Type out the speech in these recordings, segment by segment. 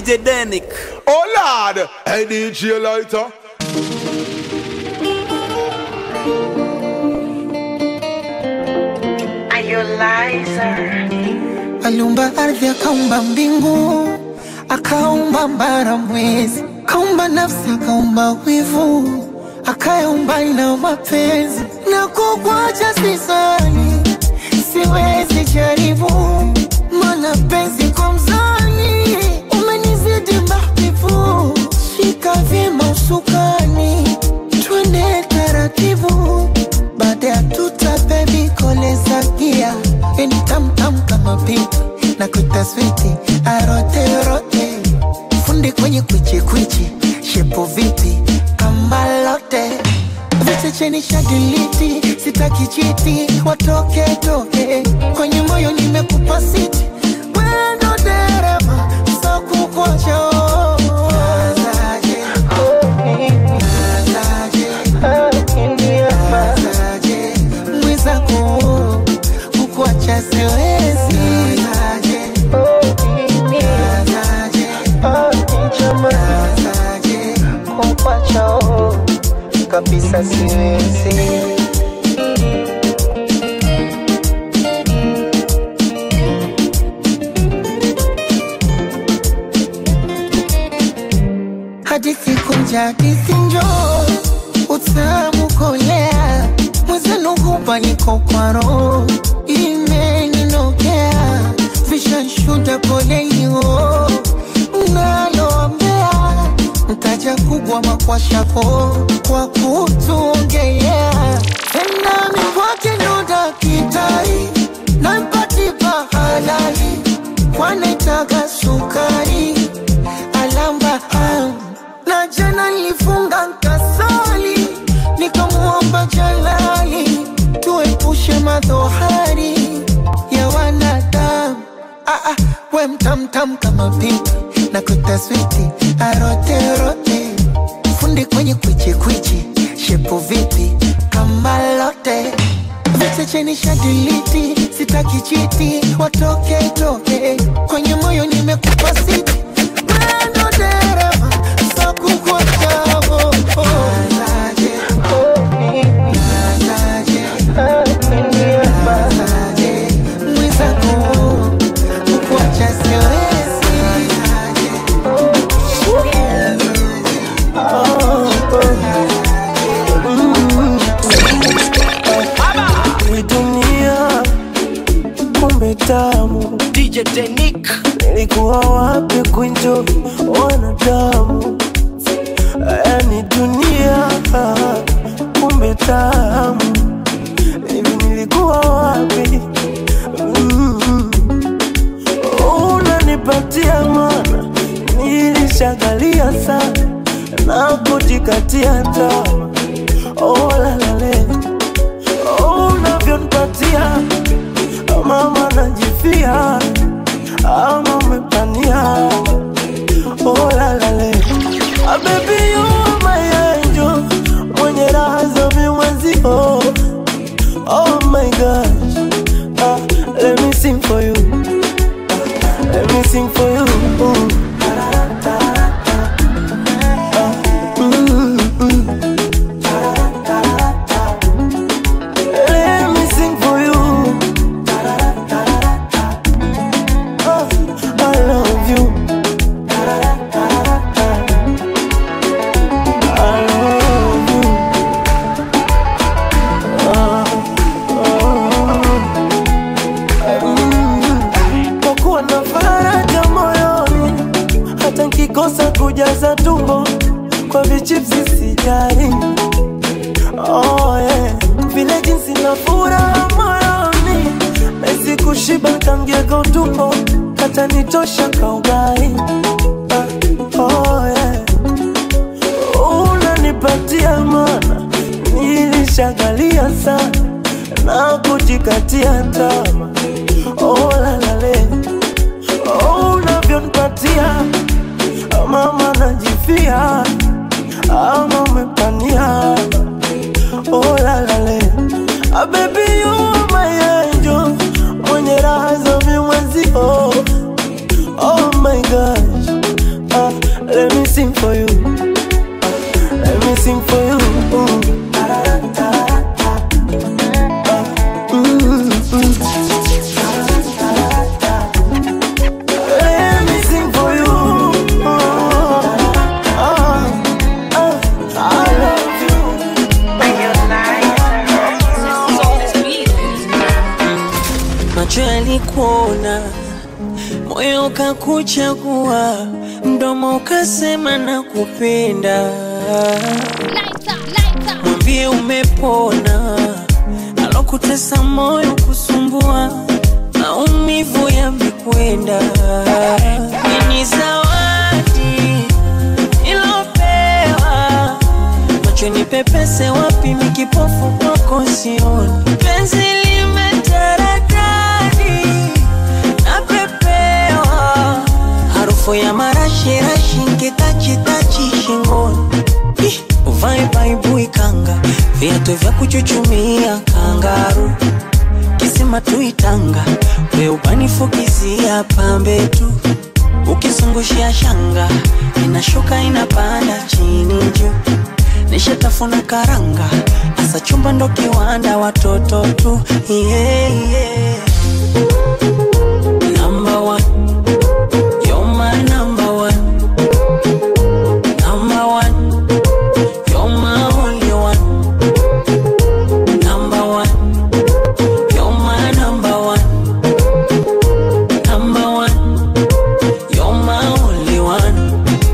DJ Denick. Oh Lord, hey DJ Lighter. Are you liar? Aliumba ardhi akaumba mbingu, akaumba mbara mwezi, akaumba nafsi akaumba wivu, akaumba na mapenzi. Na kukwacha sisani, siwezi jaribu, mana penzi kwa mzani, umenizidi mahbibu. Shika vyema usukani, twende taratibu, baada ya tuta baby koleza gia. Eni tam tam kama pipi, na kuita switi, arote rote. Fundi kwenye kwichi kwichi, shepo vipi, kama lote. Vete cheni shadiliti, sitaki chiti, watoke toke. Kwenye moyo nimekupa siti, wendo dereva, so kukwacha. Nazaje, nazaje, mwizako, kukwacha siwezi. Nazaje, nazaje, kukwacha kabisa siwezi. Hadithi kunja hadithi njoo, utamu kolea, mwezenu hupa niko kwa roho, imeninokea, vishanshuda pole hiyo, unaloambea, mtaja kubwa makwashako, kwa kutuongelea. Tena mikwake nuda kitari, na mpatipa halali, wanaitaga sukari, alamba na jana nilifunga nkasali, nikamuomba Jalali, tuepushe madhohari ya wanadamu. We mtamtam kama pipi, na kuita switi, arote rote. Fundi kwenye kwichi kwichi, shepo vipi, kama lote. Vete cheni shadiliti, sitaki chiti, watoke toke. Kwenye moyo nimekupa siti, wendo dereva, so kukwacha. Nazaje, nazaje, nazaje, mwizako, kukwacha siwezi. Hii dunia kumbe tamu. DJ Denick. Nilikuwa wapi kuenjoy wanadamu? Yani dunia kumbe tamu. Hivi nilikuwa wapi? Unanipatia mana, nilishagalia sana na kujikatia tamaa. Oh la la le, unavyonipatia mama najifia, ama umepania. Oh la la le, baby you are my angel, mwenye raha za mimwenzio. Oh my gosh, let me sing for you, let me sing for you. Let me sing for you. I love you. I love you. Kwa kuwa na faraja moyoni, hata nikikosa kujaza tumbo kwa vichipsi sijali. Oh yeah, vile jinsi na furaha moyoni, mezi kushiba kamgego tumbo, hata nitosha kaugai. Oh yeah, unanipatia mana, nilishagalia sana na kujikatia tamaa. Oh la la le, unavyonipatia mama najifia, ama umepania. Oh la la le, baby you are my angel, mwenye raha za mimwenzio. Oh my gosh, moyo ukakuchagua, mdomo ukasema nakupenda. Mwambie umepona, alokutesa moyo kusumbua, maumivu yamekwenda. Ni zawadi ilopewa, macho ni pepese wapi mikipofu kwako sioni. Penzi limetaradadi na pepewa, harufu ya marashi rashi nkitachi shingoni. Uvae baibui kanga, viatu vya kuchuchumia kangaru, kisima tuitanga, we ubanifukizia pambe tu. Ukizungushia shanga, inashuka inapanda chini juu. Nishatafuna karanga, asa chumba ndo kiwanda watoto tu. Yeah, yeah. Number one, you're my number one. Number one, you're my only one. Number one, you're my number one. Number one, you're my only one.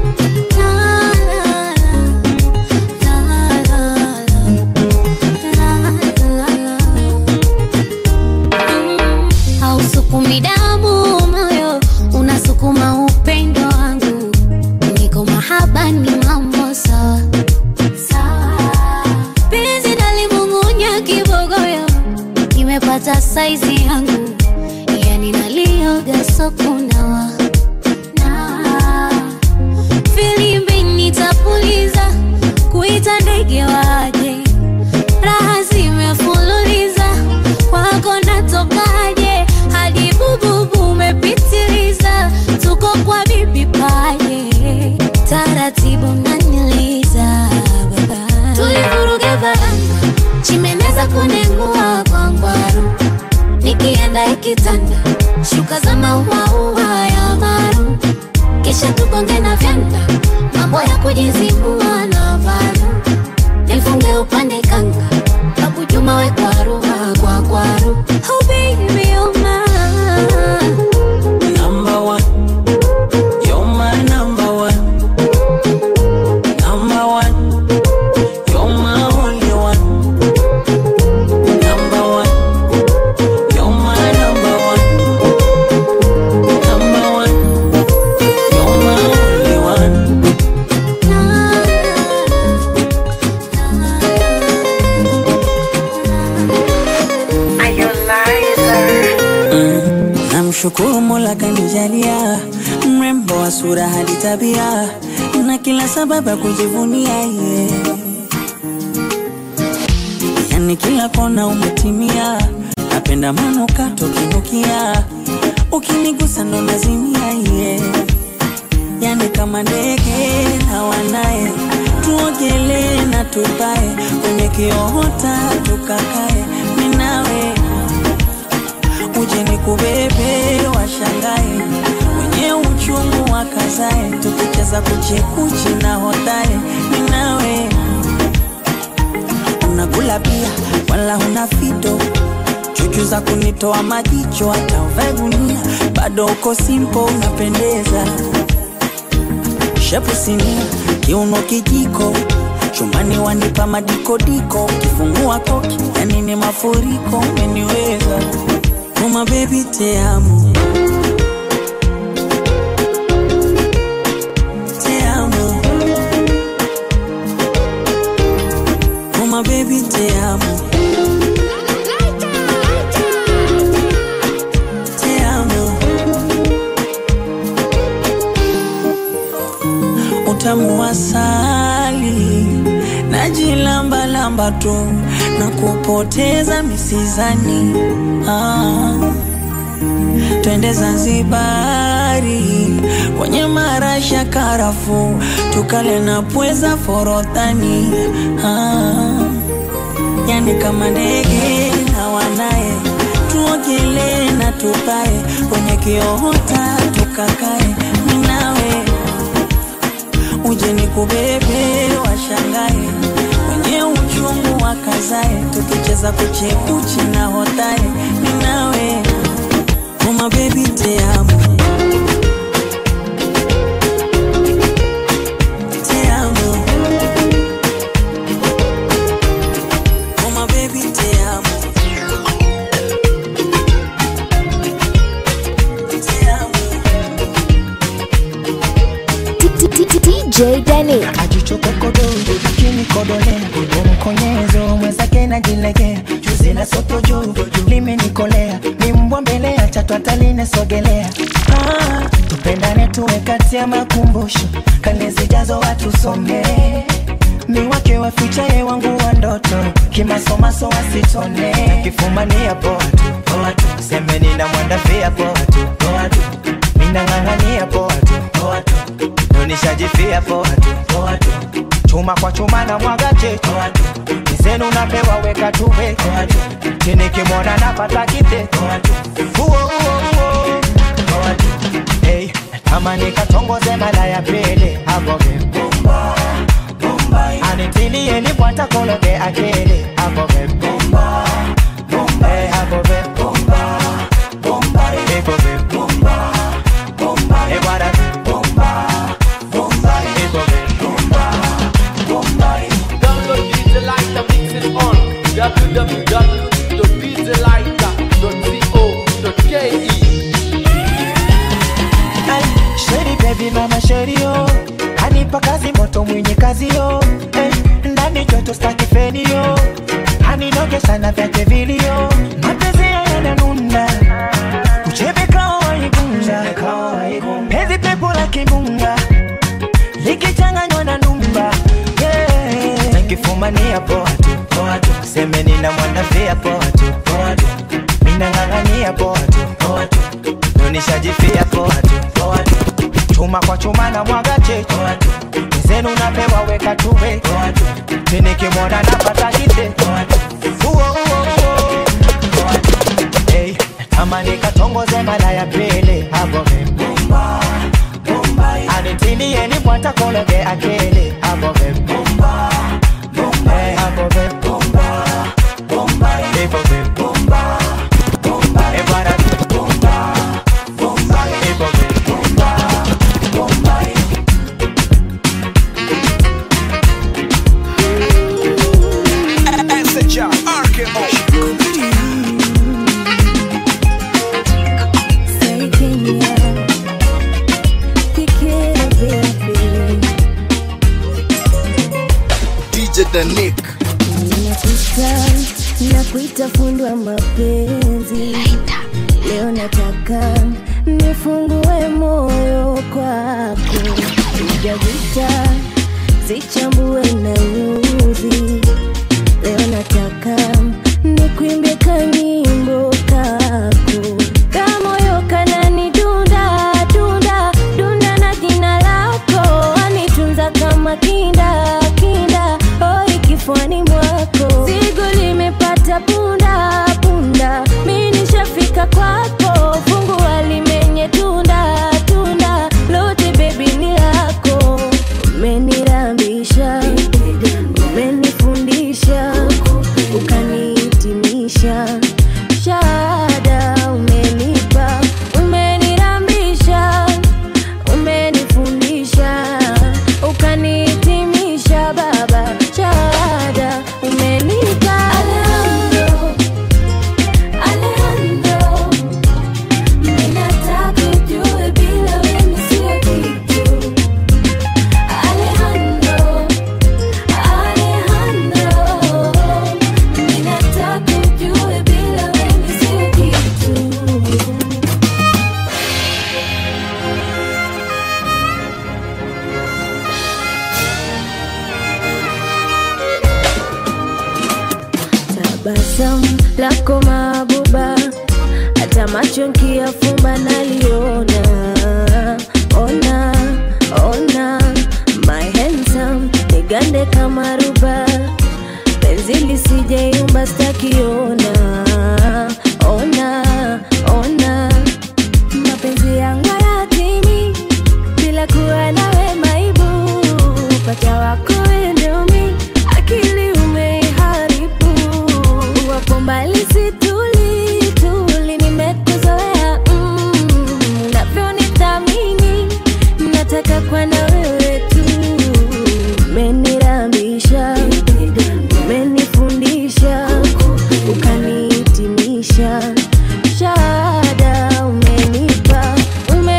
Hausukumi damu moyo, unasukuma upendo wangu. Niko mahaba ni mambo sawa sawa. Penzi nalimung'unya kibogoyo, nimepata saizi yangu. Yani nalioga sokunawa na filimbi nitapuliza, kuita ndege waje. Raha zimefululiza, kwako natokaje. Hadi bububu umepitiliza, tuko kwa bibi paje. Taratibu naniliza baba, tulivuruge baranga, chimeneza kunengua kwa ngwaru. Nikienda ikitanda, shuka za maua ya maru. Kisha tugonge na vyanda, mambo ya kujizibua na varu. Nifunge upande kanga, Babu Juma we kwaru kwa kwaru. Oh baby oh my number one, you're my number one. Number one, you're my only one. Number one, you're my number one. Number one, you're my only one. Are you liar? Namshukuru Mola kanijalia mrembo wa sura hadi tabia, na kila sababu ya kujivunia yeye. Yani kila kona umetimia, napenda manukato kinukia, ukinigusa ndo nazimia yeye. Yani kama ndege na wanae, tuogelee na tupae, kwenye kiota tukakae, mimi nawe. Uje nikubebe washangae, wenye uchungu wakazae, tukicheza kuchekuchi na hodare, mimi nawe. Unakula pia wala huna fito, chuchu za kunitoa majicho, hata uvae gunia bado uko simple unapendeza. Shepu sinia, kiuno kijiko, chumbani wanipa madikodiko. Kifungua koki, yani ni mafuriko, umeniweza. Oh my baby te amo, te amo. Oh my baby te amo, te amo. Utamu wa asali, najilamba lamba tu, na kupoteza misizani. Twende Zanzibari, kwenye marasha karafu, tukale na pweza forodhani. Yani kama ndege na wanae, tuogelee na tupae, kwenye kiota tukakae, mimi nawe. Uje nikubebe washangae, wenye uchungu wakazae, tukicheza kuchekuchi na hodare, mimi nawe. Oh my baby te amo, DJ Danny. Ajichokokodo, kini kodole, mkonyezo, mwenzake na jilege. Juzi na soto juu, lime nikolea. Ni mbwa mbele ya chatu ataline sogelea. Tupendane tuwe kati ya makumbusho. Kale zijazo watu some. Mi wake wa future wangu wa ndoto. Kimasomaso wasitone. Kifumania poa tu. Semeni na mwanda fia poa tu. Mina ngangania poa tu. Nishajifia poa tu. Chuma kwa chuma na mwaga chetu. Nizenu napewa weka tuwe. Chini kimona napata kite. Hey, kama nikatongoze mala ya pele. Hagoge bomba. Anitilie ni bwata kologe akele. Hagoge bomba. Hey, hagoge bomba. Hagoge bomba. Hey, wada bomba. Download DJ Lighter, mix it on www.djlighter.co.ke. Sheri baby mama sheri yo, hanipa kazi moto mwenye kazi yo. Ndani joto staki feni yo, haninoge sana vyake vilio. Mapenzi yananuna, uchebe kawa igunga. Pezi pepo la kimunga, likichanganywa na numba. Nkifumania poa tu. Semeni na mwanda fia poa tu. Mina ngangania poa tu. Nishajifia poa tu. Chuma kwa chuma na mwaga chetu. Nizenu napewa weka tuwe. Chini kimona napata kite. Hey, kama nikatongoze mala ya pele. Hagoge bomba. Anitilie ni bwata kologe akele. Hagoge bomba. Hey, hagoge bomba. Hagoge bomba. Hey, wada bomba. Hagoge bomba. SHR RKO. DJ Danik. Nakuita fundi wa mapenzi. Leo nataka nifungue moyo kwako. Piga vita, zichambue na nyuzi. Leo nataka nikuimbie kanyimbo kako. Kamoyo kanani dunda, dunda, dunda na jina lako. Anitunza kama kinda, kinda, hoi kifuani mwako. Zigo limepata punda, punda, mimi nishafika kwako. Fungua limenye tunda, tunda, lote baby ni lako. Umenirambisha, umenifundisha, ukanihitimisha. Shahada umenipa, umenirambisha, umenifundisha, ukanihitimisha baba. Shahada umenipa. Alejandro, Alejandro, ninataka ujue bila wewe sio kitu. Alejandro, Alejandro, ninataka ujue bila wewe sio kitu. Tabasamu lako mabuba, hata macho nkiyafumba naliona. Ona, ona, my handsome, nigande kama ruba. Penzi lisijeyumba stakiona. Ona, ona, mapenzi yangu hayatimi bila kuwa nawe maibu. Pacha wako endomi, akili umeiharibu. Wapo mbali situli, tuli nimekuzoea. Unavyonithamini, nataka kwa na wewe tu. Umenirambisha, umenifundisha, ukanihitimisha. Shahada umenipa,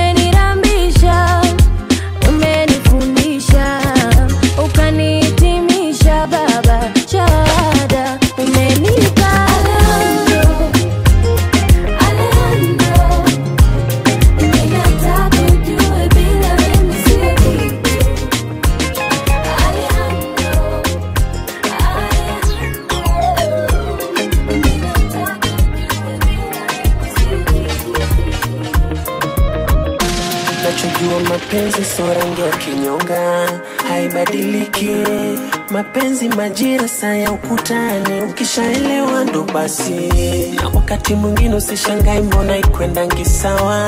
nachojua mapenzi sio rangi ya kinyonga, haibadiliki. Mapenzi majira saa ya ukutani, ukishaelewa ndo basi. Na wakati mwingine usishangai mbona ikwendangi sawa.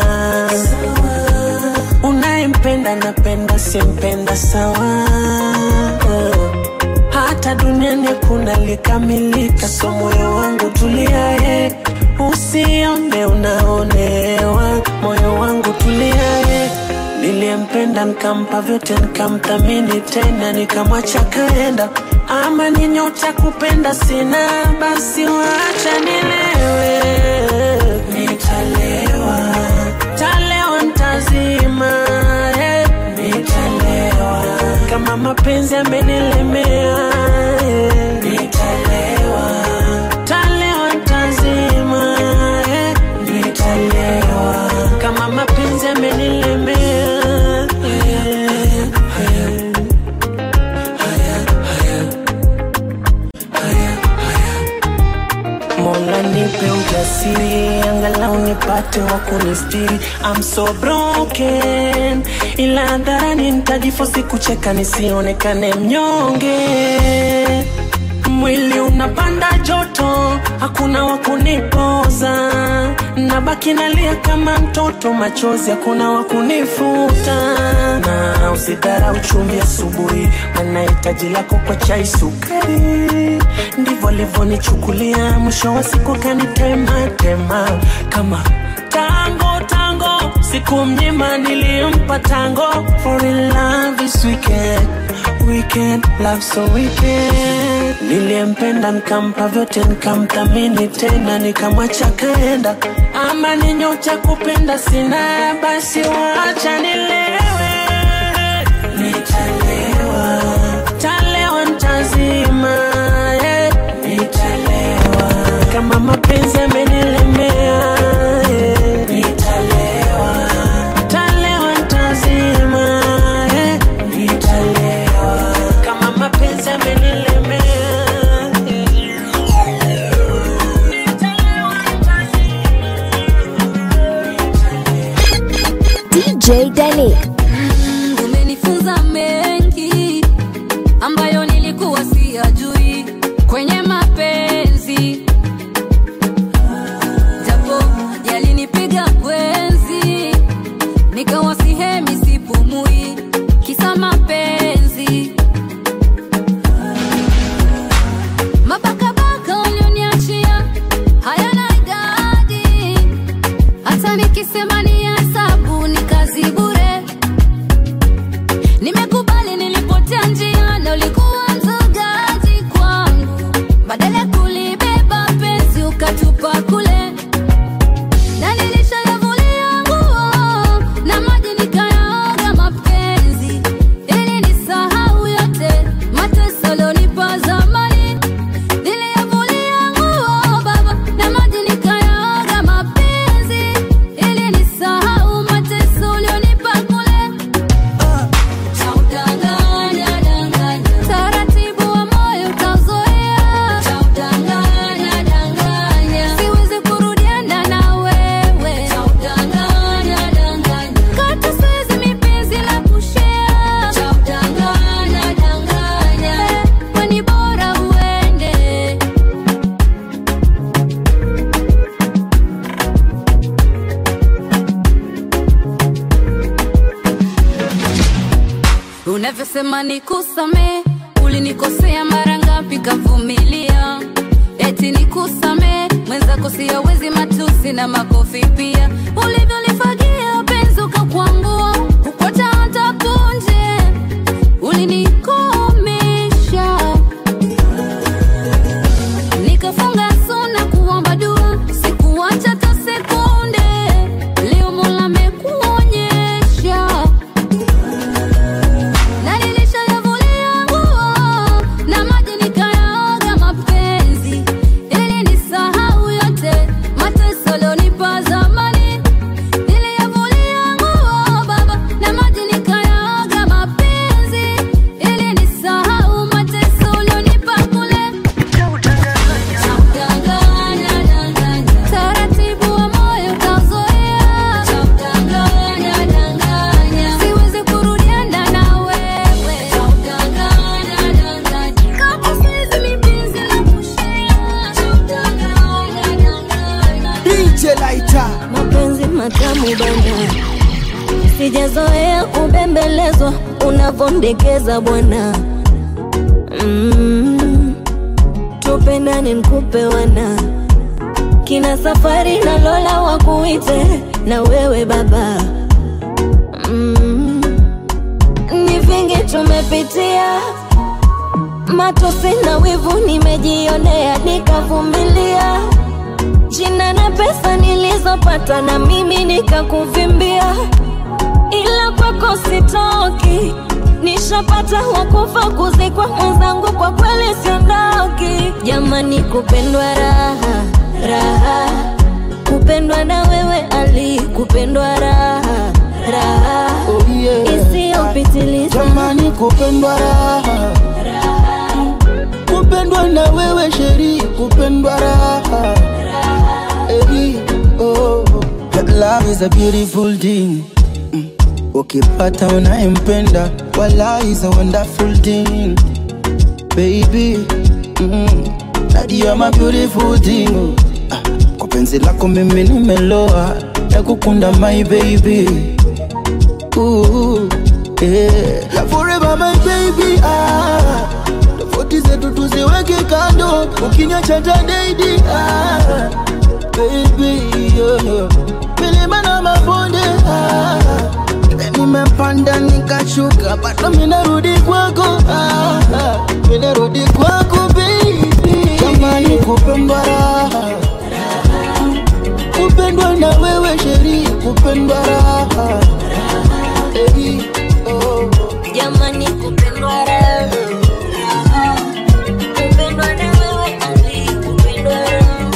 Unayempenda napenda, simpenda sawa. Hata duniani kuna likamilika, so moyo wangu tulia usione unaonewa, moyo wangu tulia niliyempenda nikampa vyote, nikamthamini tena, nikamwacha kaenda. Ama ni nyota kupenda sina, basi wacha nilewe. Nitalewa, talewa ntazima, nitalewa kama mapenzi yamenilemea. Nitalewa, talewa ntazima, nitalewa kama mapenzi yamenilemea. Mola nipe ujasiri, angalau nipate wa kunistiri. I'm so broken, ila hadharani nitajifosi kucheka nisionekane mnyonge. Mwili unapanda joto, hakuna wa kunipoza. Nabaki nalia kama mtoto, machozi hakuna wa kunifuta. Na usidharau chumvi asubuhi, maana hitaji lako kwa chai sukari. Ndivyo alivyonichukulia, mwisho wa siku kanitema tema. Kama tango, siku mnyima nilimpa tango. For in love this weekend, love so weekend. Niliyempenda nikampa vyote, nikamthamini tena, nikamwacha kaenda. Ama ni nyota kupenda sina, basi wacha nilewe. Nitalewa, talewa ntazima, nitalewa kama mapenzi yamenilemea. Nitalewa, talewa ntazima, nitalewa kama mapenzi yamenilemea. DJ Danik. Umenifunza mengi ambayo nilikuwa siyajui kwenye mapenzi, japo yalinipiga kwenzi, nikawa sihemi sipumui kisa mapenzi. Mabakabaka ulioniachia hayana idadi, hata nikisema ni hesabu ni kazi bure. Nimekubali nilipotea njia na ulikuwa mzogaji kwangu, badala kulibeba penzi ukatupa kule. Na nilishayavulia nguo na maji nikayaoga mapenzi, ili nisahau yote mateso ulionipa zamani. Niliyavulia nguo baba na maji nikayaoga mapenzi, ili nisahau mateso ulionipa kule. Chaudanganya, danganya, taratibu wa moyo utazoea. Chaudanganya, danganya, siwezi kurudiana na wewe. Chaudanganya, danganya, kata siwezi mipenzi la kushare. Chaudanganya, danganya, kwani bora uende. Unavyosema nikusame, ulinikosea mara ngapi kavumilia. Eti nikusame, mwenzako siyawezi matusi na makofi pia. Ulivyonifagia penzi ukakwangua, kukwata hata punje, ulinikomesha. Nikafunga suna kuomba dua, sikuacha hata sekunde. Leo Mola amekuonyesha. Na nilishayavulia nguo na maji nikayaoga mapenzi, ili nisahau yote mateso ulionipa zamani. sijazoea kubembelezwa unavondekeza bwana. Tupendane nikupe wana, kina Safari na Lola wakuite na wewe baba. Ni vingi tumepitia, matosi na wivu nimejionea, nikavumilia. Jina na pesa nilizopata na mimi nikakuvimbia, ila kwako sitoki. Nishapata wakufa kuzikwa mwenzangu, kwa kweli siondoki. Jamani kupendwa raha, raha. Kupendwa na wewe Ali, kupendwa raha, raha. Isiyopitiliza. Jamani kupendwa raha, raha. Kupendwa na wewe Sheri, kupendwa raha, raha. Oh, love is a beautiful thing. Ukipata unayempenda, wala is a wonderful thing. Baby, you are my beautiful thing. Kwa penzi lako mimi nimeloa, ya kukunda my baby. Yeah. Forever my baby. Tofauti zetu tuziweke kando, ukiniacha tadaidi. Baby, milima na mabonde. Nimepanda nikashuka, bado minarudi kwako. Minarudi kwako baby. Jamani kupendwa raha, kupendwa na wewe Sheri, kupendwa raha. Jamani kupendwa raha, kupendwa na wewe Ali, kupendwa raha.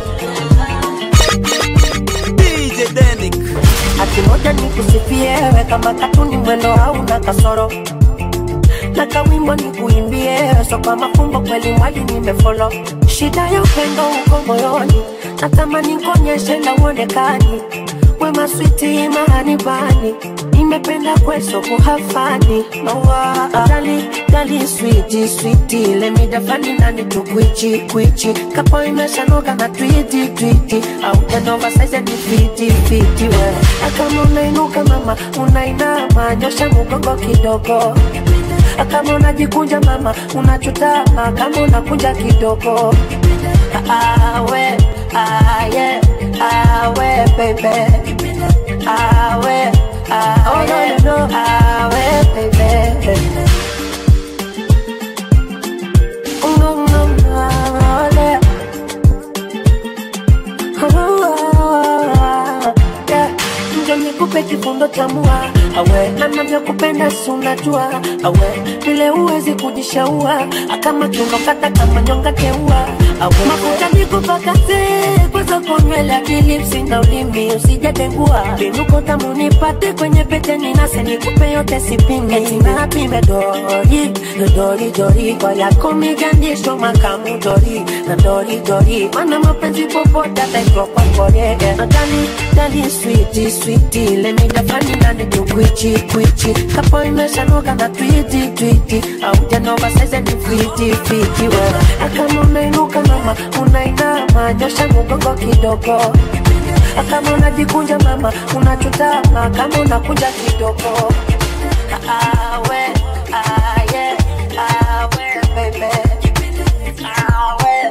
DJ Danik. Ati moja nikusifie wewe kama katuni mwendo hauna kasoro, na kawimbo nikuimbie so kwa mafumbo kweli mwali nimefollow. Shida ya upendo uko moyoni, natamani nkonyeshe na uonekani. Wema sweetie mahani bani, nimependa kweso kuhafani. Mawa dali sweetie sweetie, let me define nani tu kwichi kwichi. Kapo imesha noga na tweety tweety, au janova size ni fiti fiti we. Akama unainuka mama, unainama, nyosha mgongo kidogo. Kama unajikunja mama, unachutama, kama unakunja kidogo. Awe, yeah, awe baby. Awe, oh no, awe baby. Nikupe kifundo cha mua, awe na navyokupenda si unajua, awe vile uwezi kujishaua, kama tunokata kama nyonga teua, awe mafuta nikupakate kwa zako nywele akilipsi na ulimi usijatengua. Binuko tamu nipate kwenye pete ninase nikupe yote sipingi. Eti napime dori, dori dori, kwa yako migandisho makamu dori, na dori dori, mana mapenzi popote ataitwa kwa kore. Na dali sweetie sweetie, let me define nani tu kwichi kwichi. Kapo imesha noga na tweety tweety, au janova size ni fiti fiti we. Akama unainuka mama, unainama, nyosha mgongo kidogo. Kama unajikunja mama, unachutama, kama unakunja kidogo. Awe, yeah, awe baby. Awe,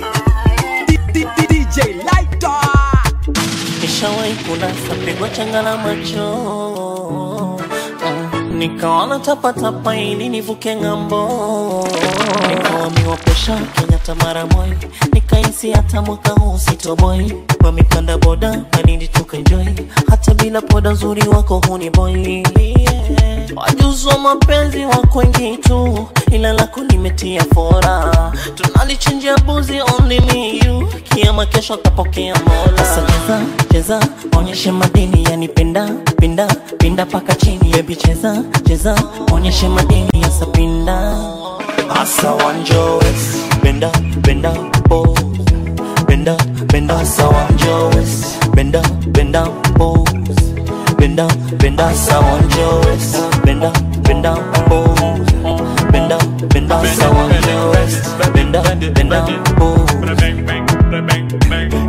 DJ Lighter. Nishawahi kunasa pigwa changala macho, nikaona tapatapa ili nivuke ngambo. Nikawamiwa pesha Kenyatta mara moja, nikaisi hata mwaka huu sitoboi. Wamipanda boda manini tukaenjoy, hata bila poda zuri wako huni boy. Wajuzi wa mapenzi wako wengi tu, ila lako nimetia fora. Tunalichinjia buzi only me you, kiama kesho kapokea Mola. Sasa cheza, onyeshe madini yani pinda paka chini. Baby cheza, onyeshe madini ya sapinda. Asa wanjowes, benda, pose. Benda, asa wanjowes, benda, pose. Benda, asa wanjowes, benda, pose. Benda, asa wanjowes, benda, pose.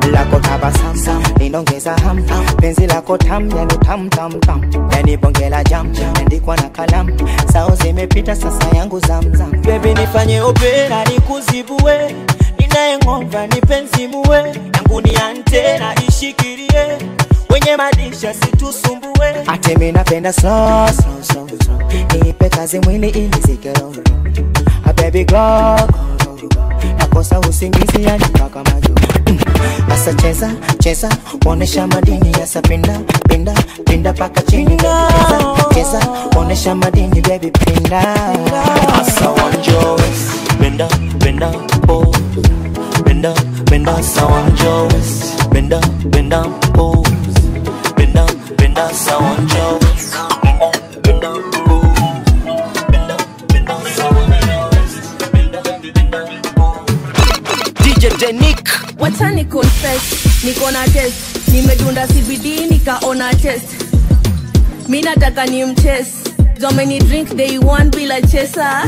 lako tabasamu linongeza ham, penzi lako tam yani tam tam tam, yani bonge la jam andikwa na kalamu, sao zimepita sasa yangu zamzam. Baby nifanye opera nikuzibue, ninaeng'ova nipenzi muwe, yangu ni antena ishikirie, wenye madisha situsumbue. Ate mimi napenda slow slow slow slow, nipe kazi mwili ili zikero. A baby go nakosa usingizi yani mpaka majuu. Asa cheza cheza onesha madini ya sapinda pinda pinda paka chini. Cheza cheza onesha madini baby pinda. Asa wanjo benda benda oh benda benda sa wanjo benda benda oh benda benda sa wanjo benda oh benda benda sa wanjo benda benda oh. DJ Denick, wacha ni confess, niko na test, nimedunda CBD nikaona test. Mimi nataka ni mchess, domeni drink day one bila chesa.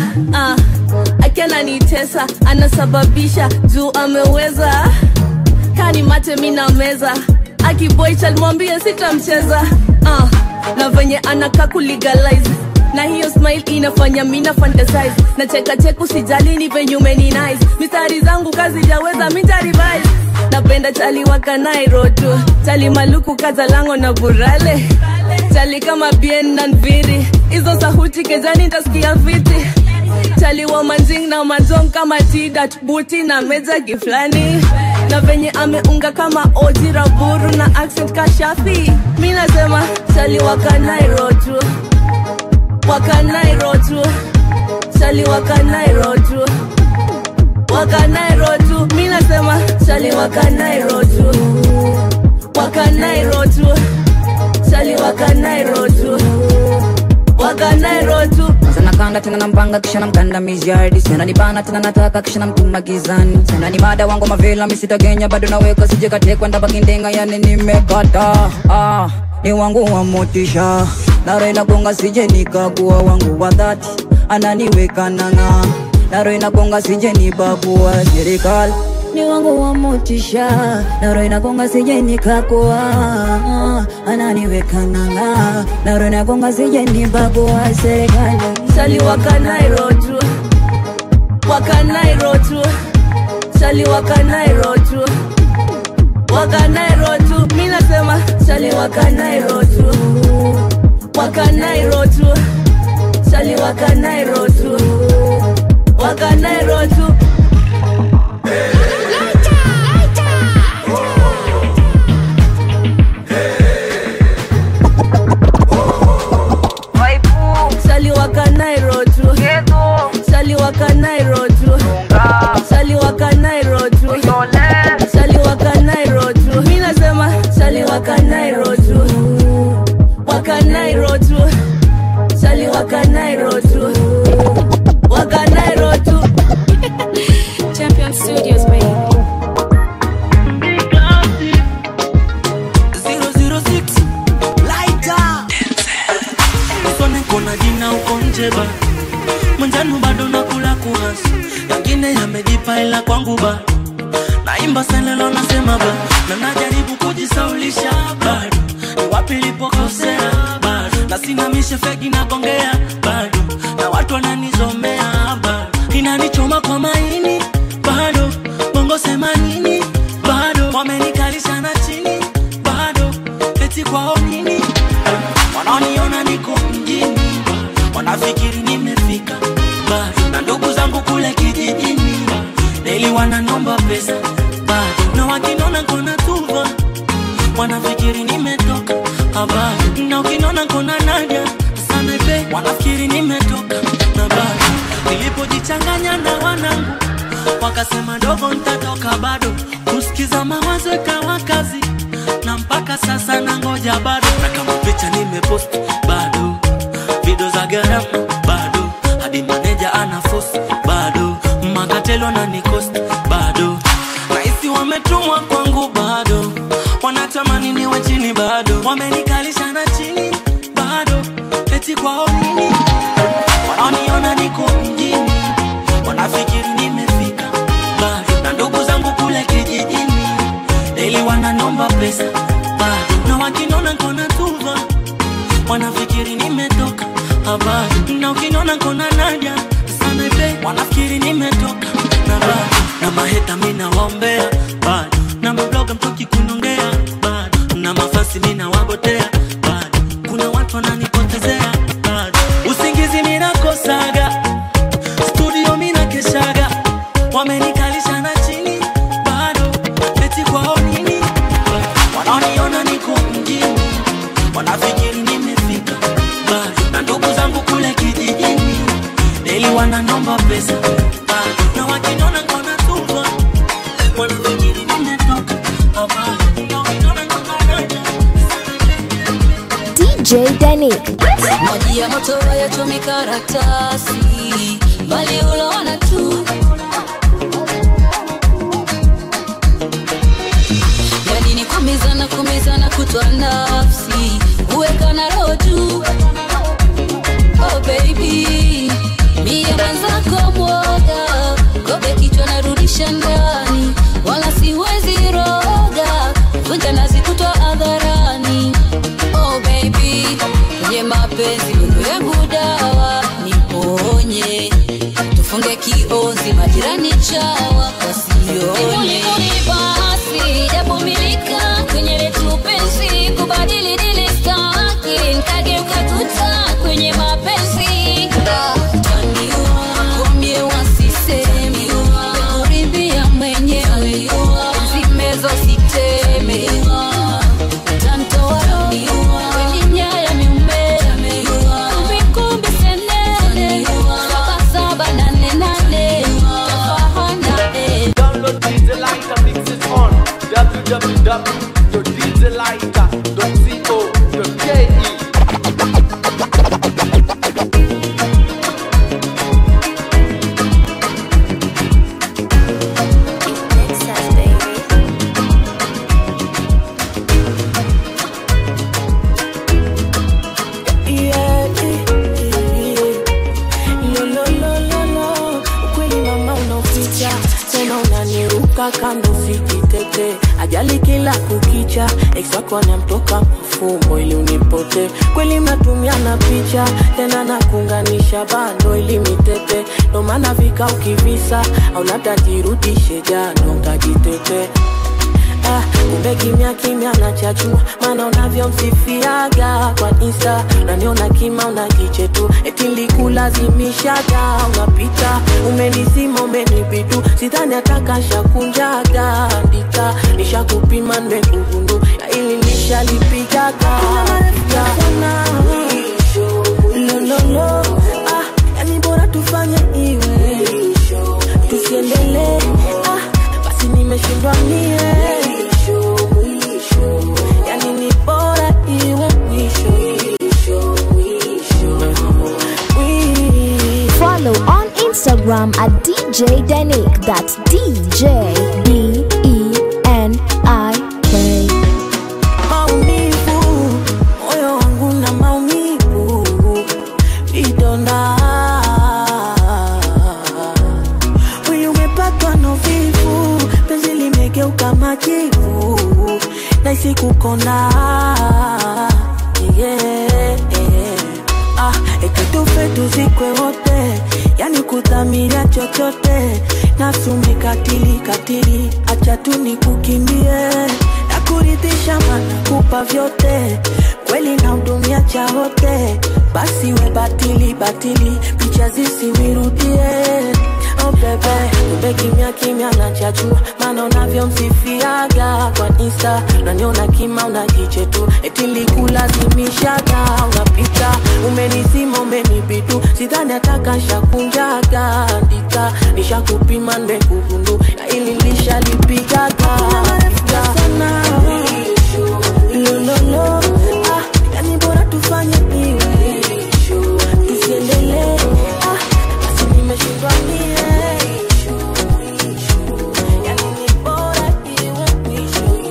Akena ni tesa, anasababisha juu ameweza. Kani mate mimi na meza, akiboy chalmwambie sitamcheza. Na venye anaka kulegalize, na hiyo smile inafanya mina fantasize. Na cheka cheku sijali ni venye umeni nice. Mistari zangu kazi jaweza minta revise. Napenda chali waka Nairo tu, chali maluku kaza lango na burale, chali kama bien na nviri, izo sahuti kejani nitasikia viti. Chali wa manjing na manjong kama tidat buti na meja giflani, na venye ameunga kama oji raburu na accent kashafi. Mimi nasema chali waka Nairo tu, waka Nairo tu, chali waka Nairo tu, waka Nairo tu. Mimi nasema chali waka Nairo tu, waka Nairo tu, chali waka Nairo tu, waka Nairo tu. Sana kanda tena nampanga kisha namkanda miziardi, sana nibana tena nataka kisha namtuma gizani. Sana ni mada wangu mavela misita Kenya bado naweka sije katekwa ndabaki ndenga yani nimekata. Ni wangu wa motisha, naro inagonga sije nikakuwa wangu wa dhati, ananiweka nanga. Naro inagonga sije ni babu wa serikali, ni wangu wa motisha, naro inagonga sije nikakuwa, ananiweka nanga. Naro inagonga sije ni babu wa serikali. Chali waka Nairo tu, waka Nairo tu, chali waka Nairo tu, waka Nairo tu. Mimi nasema chali waka Nairo tu, waka Nairo tu, chali waka Nairo tu, waka Nairo tu. Chali waka Nairo tu, chali waka Nairo tu, chali waka Nairo tu, chali waka Nairo tu. Mimi nasema chali waka Nairo tu, waka Nairo tu, chali waka Nairo tu, waka Nairo tu. Champion Studios baby. 006 lighter. Usone kona jina uko nje ba, mwenjanu bado nakula kuhasu, yangine yamejipa ila kwangu ba. Naimba senelo nasema ba, na najaribu kujisaulisha bado, ni wapi nilipokosea bado, na sinamisha fegi na gongea bado, na watu wananizomea bado, inanichoma kwa maini bado, bongo sema nini bado, wamenikalisha na chini bado, eti kwao nini, wanaoniona niko mjini, wanafikiri nimefika bado, na ndugu zangu kule kijijini daily wananomba pesa bado, na wakinona kona tuva wanafikiri nimetoka habari, na ukinona kona Nadia Samepe wanafikiri nimetoka na bado. Nilipojichanganya na wanangu wakasema dogo nitatoka bado, kusikiza mawazo ikawa kazi, na mpaka sasa nangoja bado, na kama picha nimepost bado, video za gharama bado, hadi manager anaforce bado, makatelo na nikost bado, naisi wametumwa kwangu bado, wanatamani niwe chini bado, wamenikalisha na chini bado, eti kwao nini, wanaoniona niko mjini, wanafikiri nimefika bado, na ndugu zangu kule kijijini daily naomba pesa bado, na wakinona kona tuva wanafikiri nimetoka habari, na ukiniona kona Nadia sana babe wanafikiri nimetoka na bado, na maheta mina waombea bado, na mabloga mtoki kunongea bado, na mafasi mina wagotea bado, kuna watu wananipotezea bado, usingizi mina kosaga, studio mina keshaga, wamenikalisha na chini bado, eti kwao nini wanaoniona niko mjini, wanafikiri nimefika bado, na ndugu zangu kule kijijini daily wananomba pesa bado, na wakinona kona tuva wanafikiri nimetoka bado, na wakinona kona Nadia DJ Danik. Maji ya moto hayachomi karatasi, bali unaona tu. Yani ni kumizana kutwa nafsi, uweka na roho juu. Oh baby, mie mwenzako mwoga, kobe kichwa narudisha ndani, wala siwezi roga, vunja nazi kutwa hadharani. Oh baby, kwenye mapenzi nuru yangu dawa, niponye, tufunge kiozi majirani chawa wasione. Basi japo milika kwenye letu penzi, kubadili dili staki, nkageuka kuta kwenye mapenzi. Taniwa, kumye wasisemi, kuridhia mwenyewe, zimezo siteme. Tantoa roho, kwenye nyaya miume, kumbi senene, saba nane nane, tafahana Download DJ Lighter, mix it on www.djlighter.co.ke. Kando sikitete, ajali kila kukicha, ex wako anamtoka mafumbo ili unipote. Kweli mnatumia na picha, tena na kunganisha bando ili mitete. No maana vika ukivisa, au labda jirudishe jano ngajitete. Kumbe kimya na chachua, maana unavyo msifiaga kwa Insta. Unaniona kima unajiche tu, eti nilikulazimishaga. Unapita, umenizima umenibidu, sidhani atakasha kunjaga. Andika, nishakupima nimekugundu, ya ili nishalipigaga. Lololo, yani bora tufanye iwe, tusiendele, basi nimeshindwa mie. Yani ni bora iwe mwisho. Follow on Instagram at DJ Danik. That's DJ DENIK. Maumivu, moyo wangu na maumivu, vidonda. Mwili umepatwa na uvivu, penzi limegeuka majivu, naisi kukona. Eti tufe tuzikwe wote, yani kudhamiria chochote. Nafsi umekatili, acha tu nikukimbie. Nakuridhisha maana kupa vyote, kweli na hudumia cha wote. Basi we batili, picha zisimirudie. Oh bebe, kumbe kimya na chachua, maana unavyo msifiaga kwa Insta. Unaniona kima unajiche tu, eti nilikulazimishaga. Unapita, umenizima umenibidu, sidhani atakasha kunjaga. Andika, nishakupima nimekugundu, ya ili nishalipigaga. Lololo, yani bora tufanye iwe, tusiendele, basi nimeshindwa mie. Yani ni bora iwe mwisho.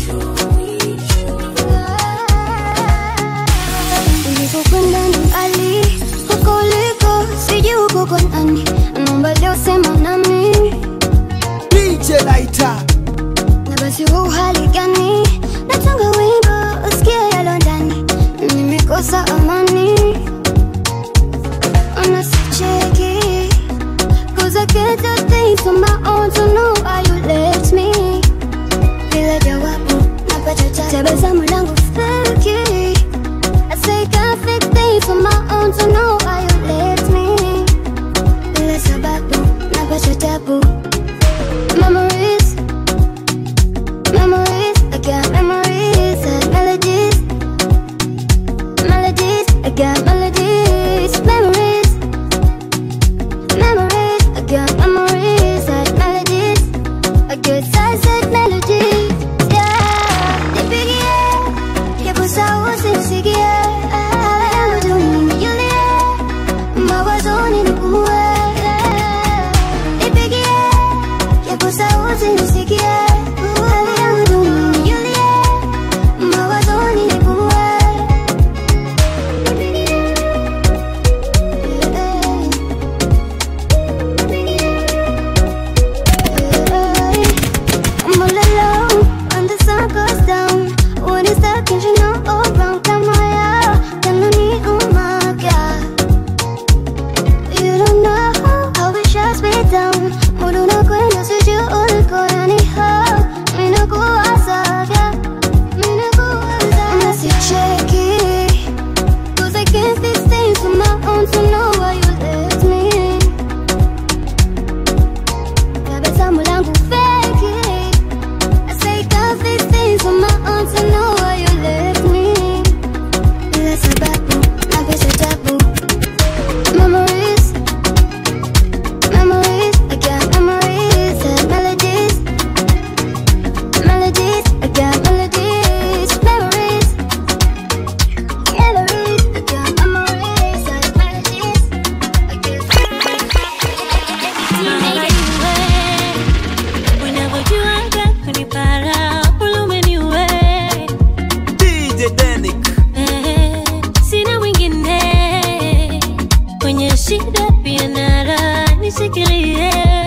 Ulipokwenda mbali, huko uliko sijui uko kwa nani. Naomba leo sema nami DJ Lighter. na basi huu hali gani? natunga wimbo usikie yalo ndani, nimekosa amani. Unasicheki, 'cause I can't do things on my own, to know why you left me. Bila jawabu napata tabasamu langu fake. I say can't fix things on my own, to know why you left me. Bila sababu napata tabu. Memories, memories, I got memories and melodies. Melodies, I got melodies. Memories, memories, I got memories and melodies. I got sunset melodies, yeah. Nipigie, japo sauti nisikie. Yangu dunia, mawazoni nipumue. Nipigie, japo sauti nisikie. Yangu dunia, mawazoni nipumue. I'm all alone when the sun goes down. When it's dark and you know all wrong, come on, yeah. Then I need, oh my God. You don't know how it shuts me down. Muruna kwenda siju uliko anyhow. Mina kuwasaga, mina kuwasaga. Unasicheki, 'cause I can't fix things on my own, to know why you left me. Tabasamu langu fake. I say can't fix things on my own, to know why you left me. Bila sababu napata tabu. Memories, memories, I got memories and melodies. Melodies, I got melodies. Memories, memories, I got memories and melodies. I got DJ Danik. Sina mwingine kwenye shida pia nara nishikilie.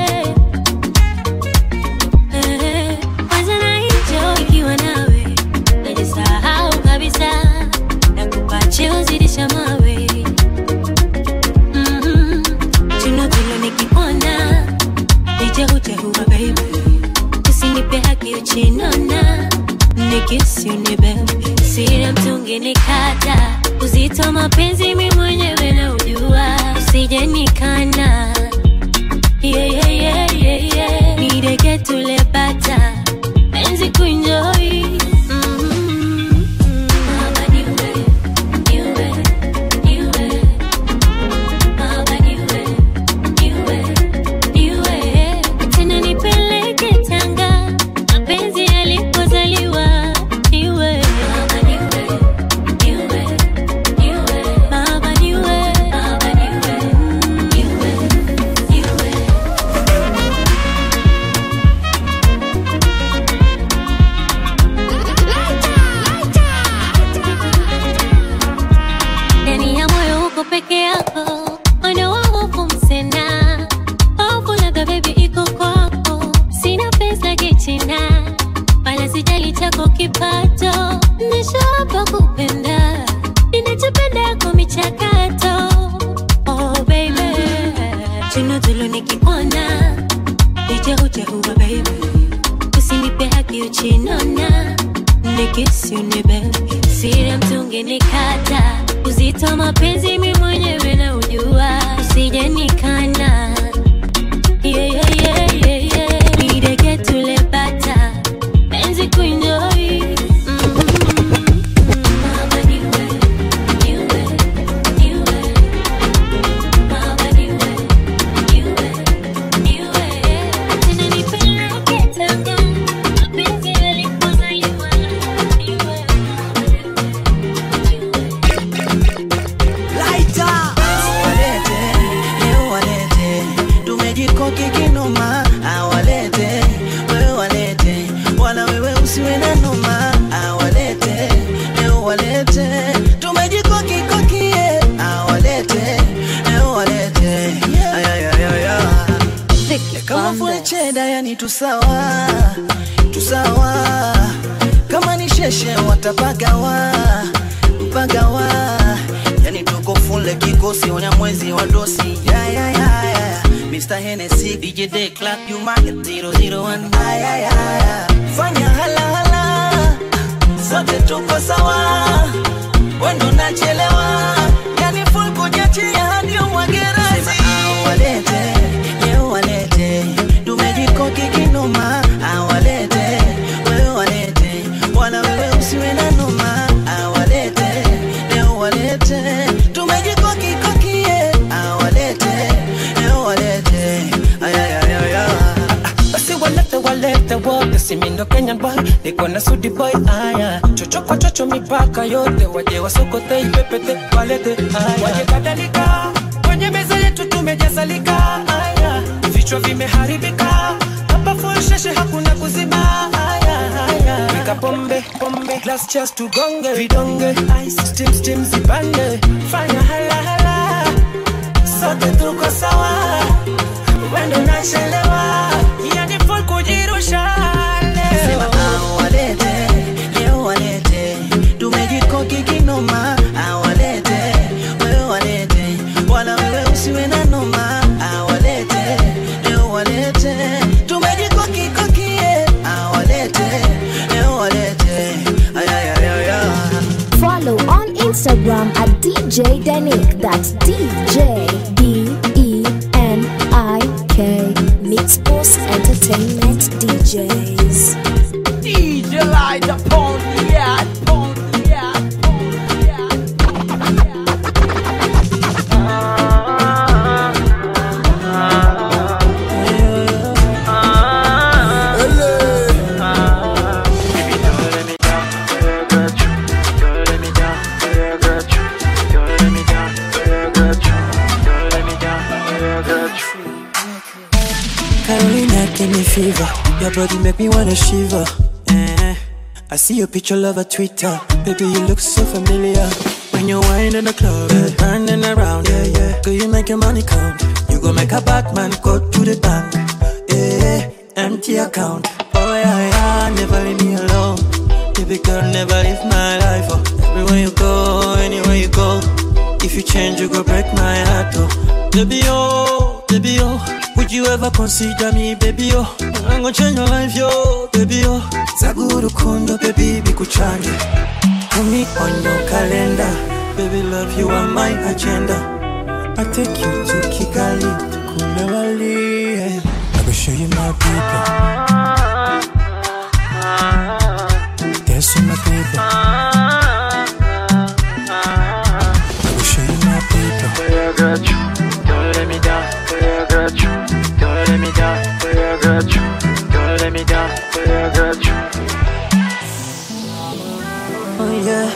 Kwanza na hicho ikiwa nawe najisahau kabisa, nakupa cheo zidisha mawe. Chino kilo nikipona nijehujehuwa baby, usinipe haki uchinona nikisi unibebe. Sira mtungi nikata uzito mapenzi mi mwenyewe na ujua, usije nikana. Yeah, yeah, yeah, yeah, yeah. Nideke tulepata penzi kuenjoy. Mama niwe, niwe, niwe. Mama niwe, niwe, niwe. Tena nipeleke Tanga, mapenzi yalipozaliwa. Niwe mama niwe, niwe, niwe. Mama niwe, mama niwe, niwe, niwe. Ndani ya moyo uko peke yako, moyo wangu kumsena. Hofu labda baby iko kwako, sina pesa kichina, wala sijali chako kipato. Nishapa kupenda, ninachopenda kwa michakato. Oh baby, chino tulo nikipona nijehujehuwa baby, usinipe haki uchinona nikisi unibebe. Sira mtungi nikata uzito mapenzi mi mwenyewe na ujua, usije nikana. Yeah, yeah, yeah, yeah, yeah. Nideke tulepata penzi kuenjoy. Mama niwe, niwe, niwe. Mama niwe, niwe, niwe. Tena nipeleke Tanga, mapenzi yalipozaliwa. Awalete kinoma, awalete, wewe walete, wala wewe usiwe na noma. Awalete, leo walete, tumejikoki kokie. Awalete, leo walete, ayayayaya. Kama full cheddar yani tusawa, tusawa. Kama ni wanyeshe watapagawa mpagawa, yani tuko fule kikosi onya mwezi wa dosi. Mr. Hennessy, DJ Day Clark, you market 001. Fanya hala hala, sote tuko sawa, wendo nachelewa, yani full kujiachia hadi umwagerazi. Sema awalete, leo walete, tumejikoki kinoma. Awalete, wewe walete, wala wewe usiwe na noma. Awalete, leo walete, tumejikoki koki. Awalete, leo walete, ayayayaya. Basi walete wote, si mimi ndo Kenyan boy, niko na Sudi boy. Aya, chocho kwa chocho mipaka yote, waje wasokote ipepete, walete aya. Waje kadalika, kwenye meza yetu tumejasalika. Aya, vichwa vimeharibika, hapa full sheshe hakuna kuzima. Aya, weka pombe, glass cheers tugonge, vidonge, ice, steam zipande. Fanya hala hala, sote tuko sawa, wendo nachelewa, yani full kujirusha. Sema awalete, leo walete, tumejikoki kinoma. Awalete, wewe walete, wala wewe usiwe na noma. Awalete, leo walete, tumejikoki koki. Awalete, leo walete, ayayayaya. Follow on Instagram at DJ Denik, that's DJ DENIK. Mixbox Entertainment DJs. DJ light upon the yard, upon the yard, upon the yard. Carolina, give me fever. Your body make me wanna shiver. I see your picture, love a Twitter. Baby, you look so familiar. When you whine in the club, turning around, girl, you make your money count. You go make a Batman go to the bank, empty account. Oh yeah, never leave me alone. Baby girl, never leave my life. Oh, everywhere you go, anywhere you go. If you change, you go break my heart. Oh, baby, oh, baby, oh. Would you ever consider me, baby, oh? I'm gonna change your life, yo, baby, oh. Zaguru kundo, baby, bikuchange. Put me on your calendar. Baby, love, you are my agenda. I take you to Kigali, to Kulewali, yeah. I will show you my people. Dance with my people. I will show you my people. I got you, don't let me down. I got you, don't let me down. I got you, don't let me down. I got you. Oh yeah,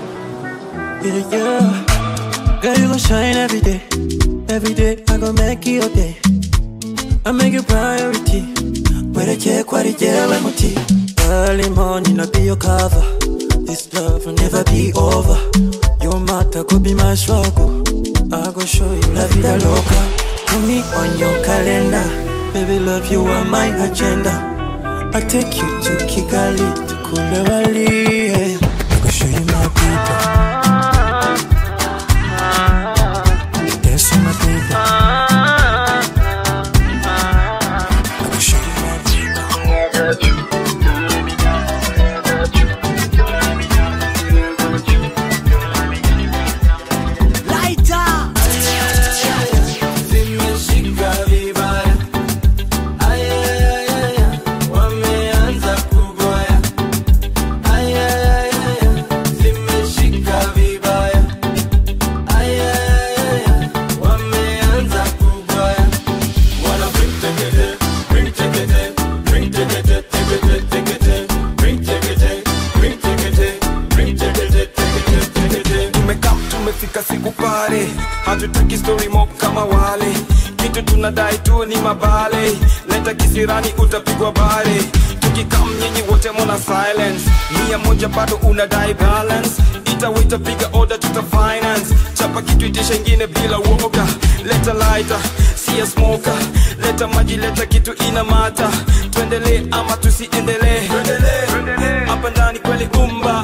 yeah. Girl, you gon' shine every day. Every day I gon' make you your day. I make you priority. Where check what it yeah, muti. Early morning I'll be your cover. This love will never be over. Your matter could be my struggle. I gon' show you la vida loca. Put me on your calendar. Baby, love, you are my agenda. I take you to Kigali, to Kulewali, yeah. I gon' show you my people. Dance with my people. I gon' show you my people. I got you. Don't let me down. I got you. Don't let me down. I got you. Don't let me down. Lighter. Zimeshika vibaya. Wameanza kugoya. Zimeshika vibaya. Wameanza kugoya. Wanna bring tekete, bring tekete, bring tekete, tekete, tekete, bring tekete, bring tekete, bring tekete, tekete, tekete. Tumekam tumefika siku pale, hatutaki story mob kama wale. Kitu tunadai tu ni mabale, leta kisirani utapigwa bale. Tukikam nyinyi wote mona silence, 100 bado unadai balance. Ita piga order tuta finance, chapa kitu itisha ingine bila uoga. Leta lighter, si ya smoker. Leta maji, leta kitu inamata. Tuendelee ama tusiendelee. Hapa ndani kweli kumba.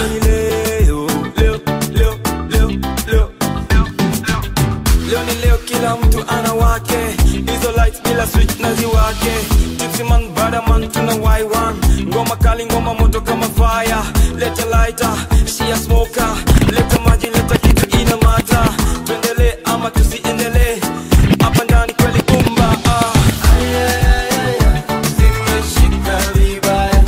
Leo ni leo, kila mtu ana wake. Hizo lights bila switch na ziwake. Tipsy man, bada man, tuna Y1. Ngoma kali, ngoma moto kama fire. Leta lighter, she a smoker. Leta maji, leta kitu inamata. Tuendelee ama tusiendelee. Hapa ndani kweli kumba. Zimeshika vibaya.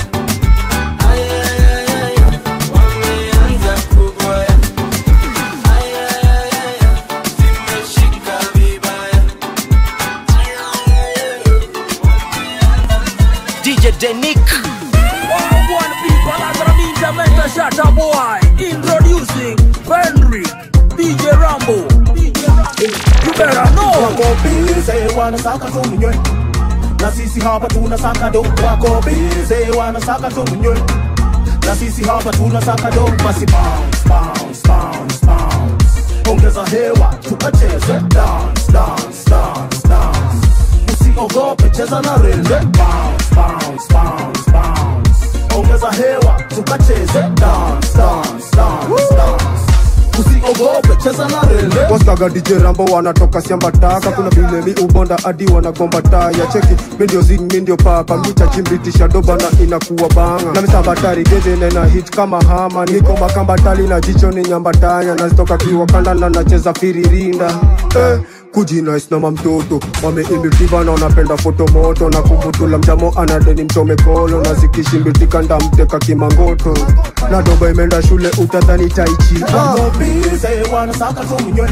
Wameanza kugoya. Zimeshika vibaya. DJ Denick. One people are gonna be Jamaica Shatta Boy. Introducing Henry, DJ Rambo. You better know. Wako busy wanasaka tu mnywe, na sisi hapa tunasaka do. Wako busy wanasaka tu mnywe, na sisi hapa tunasaka do. Basi bounce, bounce, bounce, bounce. Ongeza hewa tukacheze dance, dance, dance, dance. Usiogope, cheza na rende. Bounce, bounce, bounce, bounce. Ongeza hewa tukacheze dance, dance, dance, dance. Usiogope, cheza na rende. Waskaga DJ Rambo wanatoka siambataka. Kuna vile mi ubonda adi wanagomba taya. Cheki, mindio zing, mindio papa. Micha chimbitisha doba na inakuwa banga. Na misambatari geze nena hit kama hama. Niko makambatali na jicho ni nyambatanya. Nazitoka kiwa kanda na nacheza firirinda. Kujinais na mamtoto wameimbitiva na wanapenda foto moto. Na kubutula mjamo anadeni mchome kolo. Na zikishimbitika ndamteka kimangoto. Na doba imenda shule utadhani taichi. Wako busy wanasaka tu mnywe,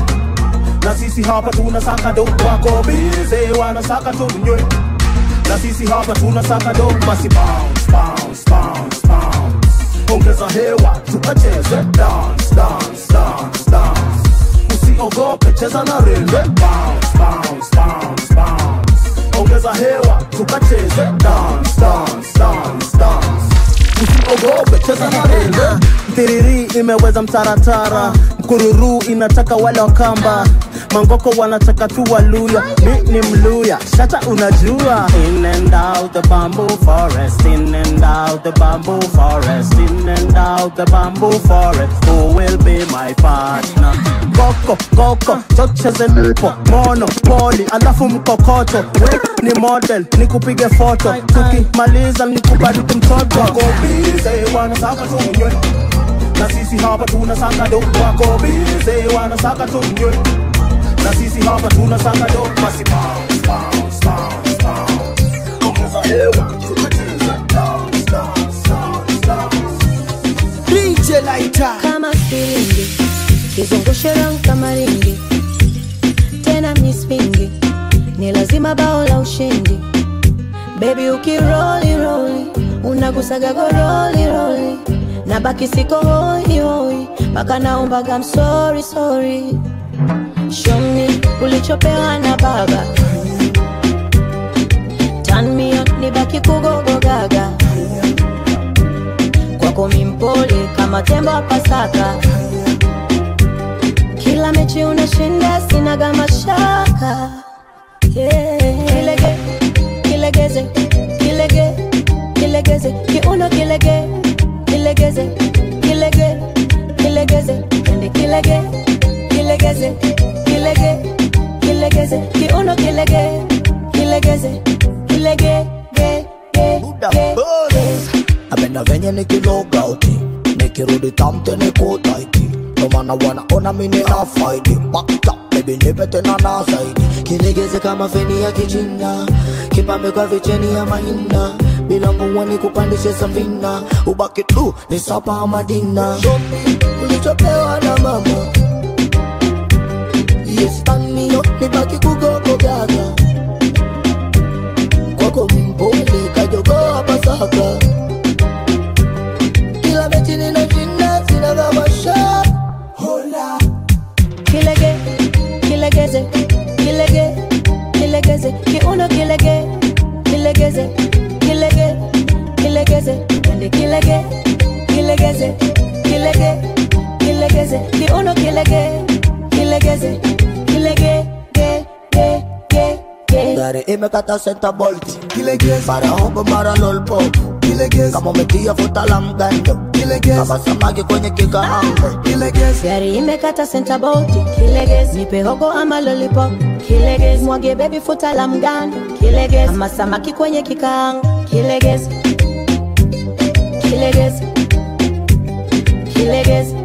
na sisi hapa tunasaka do. Wako busy wanasaka tu mnywe, na sisi hapa tunasaka do. Basi bounce, bounce, bounce, bounce. Ongeza hewa tukacheze dance, dance, dance, dance. Usiogope, cheza na rende. Bounce, bounce, bounce, bounce. Ongeza hewa tukacheze dance, dance, dance, dance. Usiogope, cheza na rende. Mtiriri imeweza mtaratara, mkururu inataka wale wakamba, mangoko wanataka tu waluya. Mi ni mluya, Shatta unajua. In and out the bamboo forest, in and out the bamboo forest, in and out the bamboo forest. Who will be my partner? Koko, koko, chocheze nipo, mono, poli, alafu mkokoto. We ni model, nikupige foto, tukimaliza nikubariki mtoto. Wako busy wanasaka tu mnywe, na sisi hapa tunasaka do. Wako busy wanasaka tu mnywe, na sisi hapa tunasaka do. Basi bounce, bounce, bounce, bounce. Ongeza hewa tukacheze dance, dance, dance, dance. DJ Lighter kama filimbi, kizungushe rang kama ringi, tena mispingi, ni lazima bao la ushindi. Baby ukiroli roli, unagusaga goroli roli, na baki siko hoi hoi, mpaka naombaga I'm sorry sorry. Show me ulichopewa na baba, turn me on, nibaki kugogo gaga. Kwako mimpole kama tembo wa Pasaka, kila mechi unashinda sinaga mashaka. Kilege, kilegeze, kilege, kilegeze, kiuno kilege, kilegeze, kilege, kilegeze, ende kilege, kilegeze, kilege, kilegeze, kiuno kilege, kilegeze, kilege, ge, ge, ge. Napenda venye nikiloga uti, nikirudi tamte niko taiti. No mana wanaona mimi na fight. Back up baby nipe tena na zaidi. Kilegeze kama feni ya kijina, kipambe kwa vicheni ya mahina. Bila mvua nikupandishe safina, ubaki tu ni sapa madina. Ulichopewa na mama, yes stand me up, nibaki kugogo gaga. Kwako mpole kajogoa Pasaka, kila mechi ninashinda sinaga mashaka. Hola Kilege, kilegeze, kilege, kilegeze, kiuno kilege, kilegeze, kilege, kilegeze, ende kilege, kilegeze, kilege, kilegeze, kiuno kilege, kilegeze, kilege, ge, ge, ge. gari imekata center bolt. Mara hobo mara lolpop. Kama umetia futa la mgando. Kama samaki kwenye kikaango. Gari imekata center bolt. Nipe hogo ama lollipop. Mwage baby futa la mgando. Ama samaki kwenye kikaango. Kilegezi